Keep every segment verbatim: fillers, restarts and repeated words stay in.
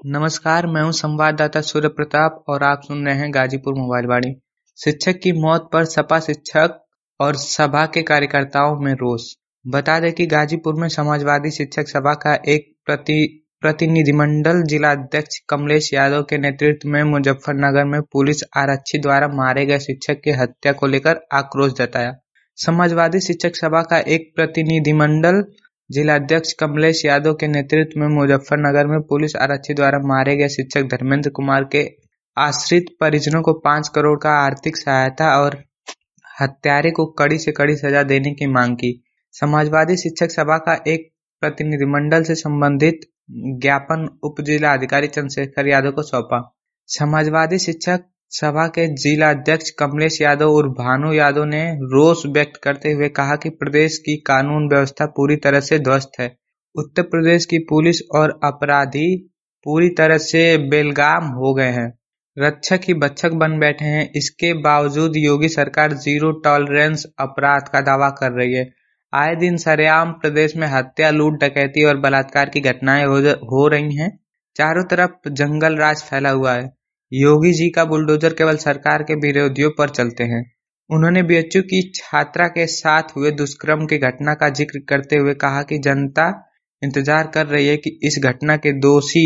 नमस्कार, मैं हूं संवाददाता सूर्य प्रताप और आप सुन रहे हैं गाजीपुर मोबाइल वाणी। शिक्षक की मौत पर सपा शिक्षक और सभा के कार्यकर्ताओं में रोष। बता दें कि गाजीपुर में समाजवादी शिक्षक सभा का एक प्रति प्रतिनिधिमंडल जिलाध्यक्ष कमलेश यादव के नेतृत्व में मुजफ्फरनगर में पुलिस आरक्षी द्वारा मारे गए शिक्षक की हत्या को लेकर आक्रोश जताया। समाजवादी शिक्षक सभा का एक प्रतिनिधिमंडल जिलाध्यक्ष कमलेश यादव के नेतृत्व में मुजफ्फरनगर में पुलिस आरक्षी द्वारा मारे गए शिक्षक धर्मेंद्र कुमार के आश्रित परिजनों को पांच करोड़ का आर्थिक सहायता और हत्यारे को कड़ी से कड़ी सजा देने की मांग की। समाजवादी शिक्षक सभा का एक प्रतिनिधिमंडल से संबंधित ज्ञापन उप जिला अधिकारी चंद्रशेखर यादव को सौंपा। समाजवादी शिक्षक सभा के जिलाध्यक्ष कमलेश यादव और भानु यादव ने रोष व्यक्त करते हुए कहा कि प्रदेश की कानून व्यवस्था पूरी तरह से ध्वस्त है। उत्तर प्रदेश की पुलिस और अपराधी पूरी तरह से बेलगाम हो गए हैं, रक्षक ही भक्षक बन बैठे हैं। इसके बावजूद योगी सरकार जीरो टॉलरेंस अपराध का दावा कर रही है। आए दिन सरेआम प्रदेश में हत्या, लूट, डकैती और बलात्कार की घटनाएं हो, हो रही हैं। चारों तरफ जंगल राज फैला हुआ है। योगी जी का बुलडोजर केवल सरकार के विरोधियों पर चलते हैं। उन्होंने बीएचयू की छात्रा के साथ हुए दुष्कर्म की घटना का जिक्र करते हुए कहा कि जनता इंतजार कर रही है कि इस घटना के दोषी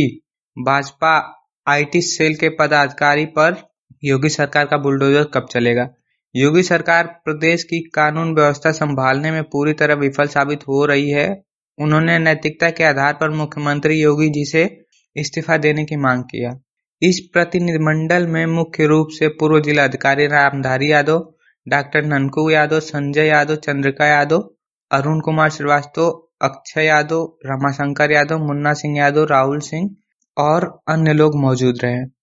भाजपा आईटी सेल के पदाधिकारी पर योगी सरकार का बुलडोजर कब चलेगा। योगी सरकार प्रदेश की कानून व्यवस्था संभालने में पूरी तरह विफल साबित हो रही है। उन्होंने नैतिकता के आधार पर मुख्यमंत्री योगी जी से इस्तीफा देने की मांग किया। इस प्रतिनिधिमंडल में मुख्य रूप से पूर्व जिलाधिकारी रामधारी यादव, डॉक्टर ननकू यादव, संजय यादव, चंद्रिका यादव, अरुण कुमार श्रीवास्तव, अक्षय यादव, रमाशंकर यादव, मुन्ना सिंह यादव, राहुल सिंह और अन्य लोग मौजूद रहे।